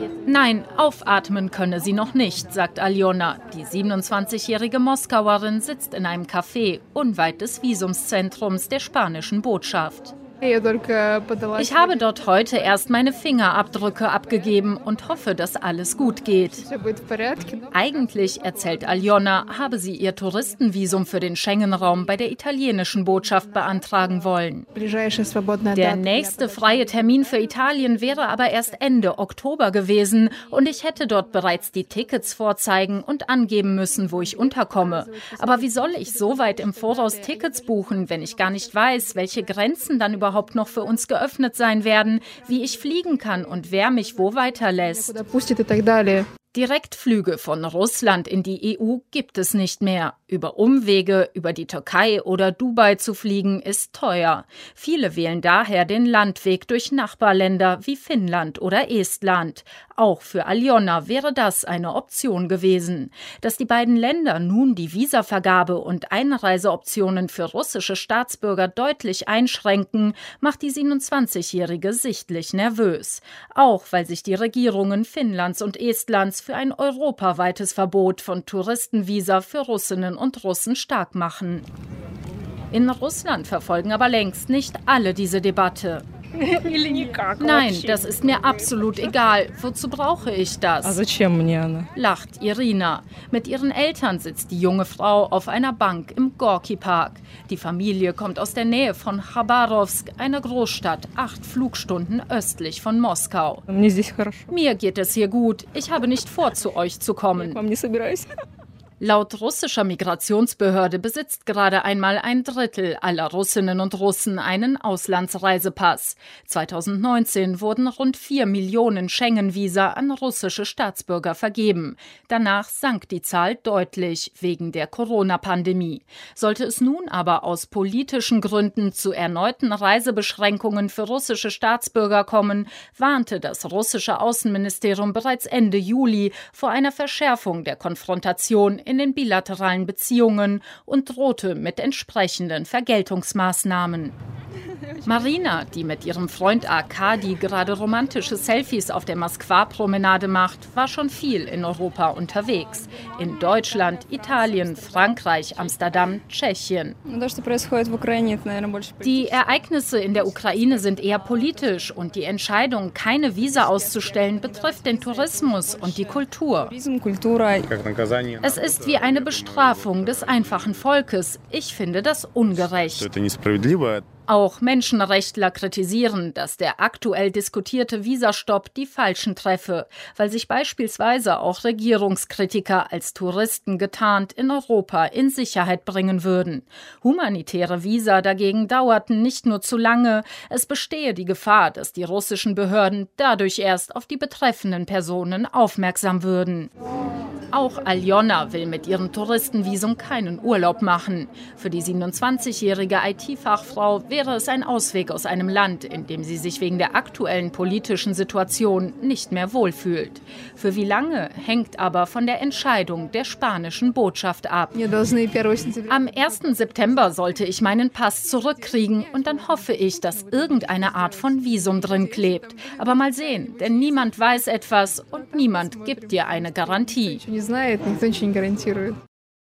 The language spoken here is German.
Nein, aufatmen könne sie noch nicht, sagt Aljona. Die 27-jährige Moskauerin sitzt in einem Café unweit des Visumszentrums der spanischen Botschaft. Ich habe dort heute erst meine Fingerabdrücke abgegeben und hoffe, dass alles gut geht. Eigentlich, erzählt Aljona, habe sie ihr Touristenvisum für den Schengen-Raum bei der italienischen Botschaft beantragen wollen. Der nächste freie Termin für Italien wäre aber erst Ende Oktober gewesen und ich hätte dort bereits die Tickets vorzeigen und angeben müssen, wo ich unterkomme. Aber wie soll ich so weit im Voraus Tickets buchen, wenn ich gar nicht weiß, welche Grenzen dann überhaupt noch für uns geöffnet sein werden, wie ich fliegen kann und wer mich wo weiterlässt. Direktflüge von Russland in die EU gibt es nicht mehr. Über Umwege, über die Türkei oder Dubai zu fliegen, ist teuer. Viele wählen daher den Landweg durch Nachbarländer wie Finnland oder Estland. Auch für Aljona wäre das eine Option gewesen. Dass die beiden Länder nun die Visavergabe und Einreiseoptionen für russische Staatsbürger deutlich einschränken, macht die 27-Jährige sichtlich nervös. Auch weil sich die Regierungen Finnlands und Estlands für ein europaweites Verbot von Touristenvisa für Russinnen und Russen stark machen. In Russland verfolgen aber längst nicht alle diese Debatte. Nein, das ist mir absolut egal. Wozu brauche ich das? Lacht Irina. Mit ihren Eltern sitzt die junge Frau auf einer Bank im Gorki-Park. Die Familie kommt aus der Nähe von Chabarowsk, einer Großstadt, 8 Flugstunden östlich von Moskau. Mir geht es hier gut. Ich habe nicht vor, zu euch zu kommen. Laut russischer Migrationsbehörde besitzt gerade einmal ein Drittel aller Russinnen und Russen einen Auslandsreisepass. 2019 wurden rund 4 Millionen Schengen-Visa an russische Staatsbürger vergeben. Danach sank die Zahl deutlich wegen der Corona-Pandemie. Sollte es nun aber aus politischen Gründen zu erneuten Reisebeschränkungen für russische Staatsbürger kommen, warnte das russische Außenministerium bereits Ende Juli vor einer Verschärfung der Konfrontation in den bilateralen Beziehungen und drohte mit entsprechenden Vergeltungsmaßnahmen. Marina, die mit ihrem Freund Arkadi gerade romantische Selfies auf der Moskwa-Promenade macht, war schon viel in Europa unterwegs. In Deutschland, Italien, Frankreich, Amsterdam, Tschechien. Die Ereignisse in der Ukraine sind eher politisch und die Entscheidung, keine Visa auszustellen, betrifft den Tourismus und die Kultur. Es ist wie eine Bestrafung des einfachen Volkes. Ich finde das ungerecht. Auch Menschenrechtler kritisieren, dass der aktuell diskutierte Visastopp die Falschen treffe, weil sich beispielsweise auch Regierungskritiker als Touristen getarnt in Europa in Sicherheit bringen würden. Humanitäre Visa dagegen dauerten nicht nur zu lange, es bestehe die Gefahr, dass die russischen Behörden dadurch erst auf die betreffenden Personen aufmerksam würden. Auch Aljona will mit ihrem Touristenvisum keinen Urlaub machen. Für die 27-jährige IT-Fachfrau wäre es ein Ausweg aus einem Land, in dem sie sich wegen der aktuellen politischen Situation nicht mehr wohlfühlt. Für wie lange hängt aber von der Entscheidung der spanischen Botschaft ab. Am 1. September sollte ich meinen Pass zurückkriegen und dann hoffe ich, dass irgendeine Art von Visum drin klebt. Aber mal sehen, denn niemand weiß etwas und niemand gibt dir eine Garantie.